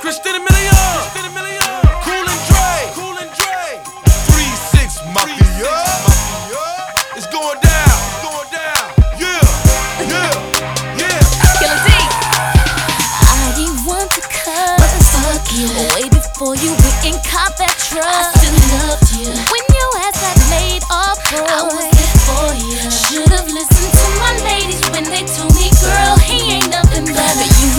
Christina Milian, Cool and Dre, 3-6 Mafia. It's going down, yeah. Killer D. I didn't want to cut, but fuck you. Way before you went and caught that truck, I still loved you. When your ass got laid off, boy, I was there for you. Should've listened to my ladies when they told me, girl, he ain't nothing but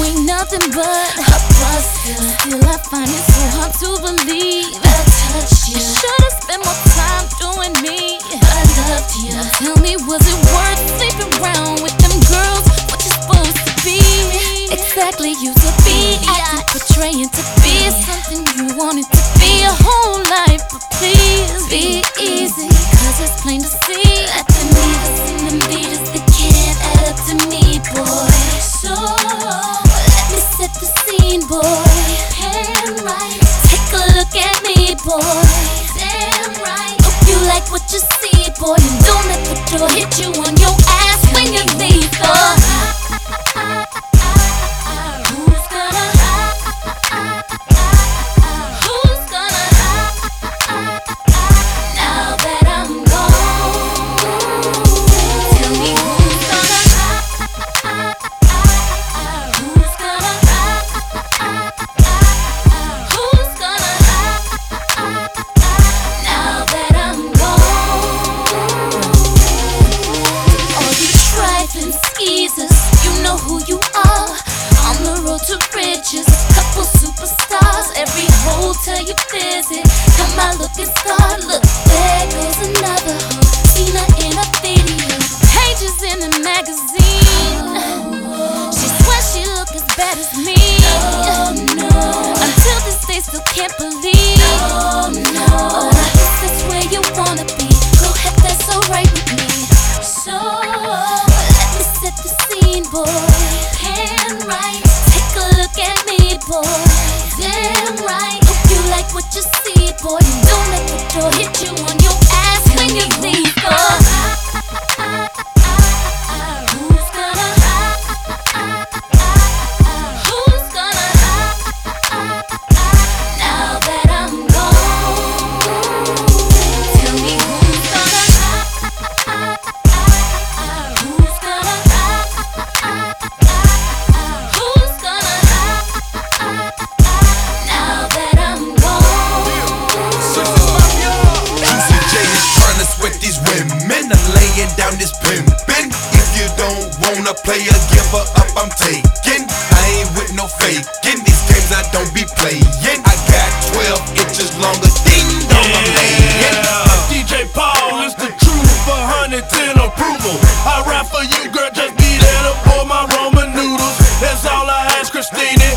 a buster. Still I find it so hard to believe I touched you. I should've spent more time doing me, but I loved you. Now tell me, was it worth sleeping around with them girls? What you supposed to be? Exactly, you to be acting, portraying to be something you wanted to be a whole life. But please be easy, cause it's plain to see that the needles and the leaders, they can't add up to me, boy. So let me set the scene, boy. Damn right, take a look at me, boy. Damn right, hope you like what you see, boy. And don't let the door hit you on your ass when you leave, boy. You know who you are. On the road to riches, couple superstars. Every hotel you visit, got my looking star. Look, there goes another hoe, seen her in a video, pages in a magazine. She swears she look as bad as me. Until this day, still can't believe. But I guess that's where you wanna be. Go ahead, that's alright with me. So set the scene, boy. Damn right, take a look at me, boy. Damn right, hope you like what you see, boy. And don't let the door hit you on your ass when you leave, boy. I'm laying down this pimpin'. If you don't wanna play or give her up, I'm taking. I ain't with no faking. These games I don't be playing. I got 12 inches longer. Ding dong, I'm laying. DJ Paul is the truth for 110 approval. I rap for you, girl, just be there to pour my Roman noodles. That's all I ask, Christina.